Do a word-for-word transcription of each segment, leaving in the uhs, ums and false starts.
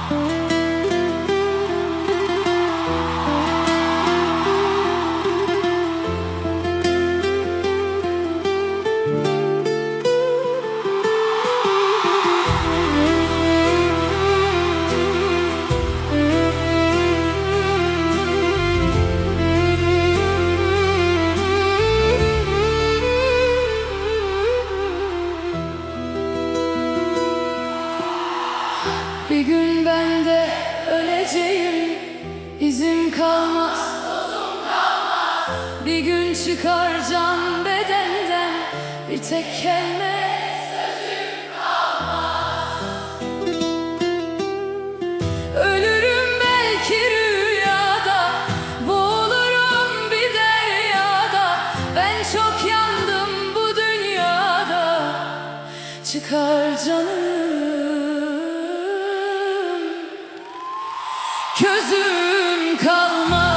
Bir gün ben de öleceğim, izim kalmaz, tozum kalmaz. Bir gün çıkar can bedenden, bir tek kelime sözüm kalmaz. Ölürüm belki rüyada, boğulurum bir deryada. Ben çok yandım bu dünyada, çıkar canım, közüm kalmaz.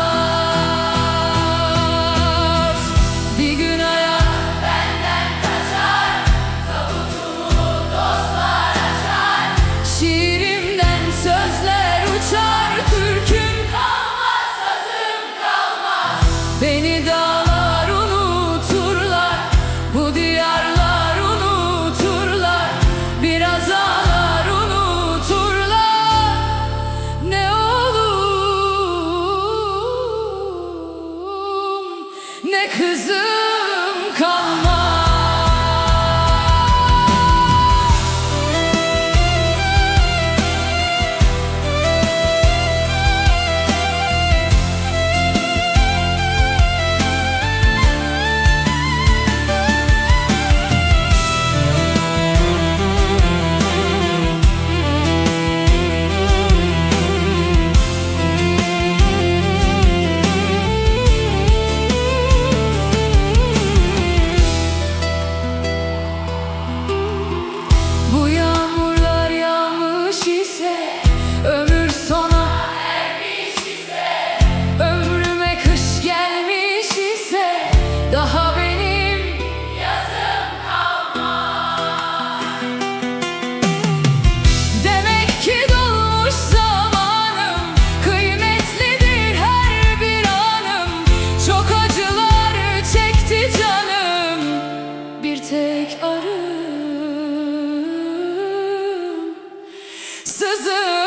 Bir gün hayat benden kaçar, tabutumu dostlar açar. Şiirimden sözler uçar, türküm kalmaz, sözüm kalmaz. Beni dağlar unuturlar, bu diyarlar unuturlar. Biraz ağlar unuturlar, ne ne kızım kalmaz. Tek arım sızım.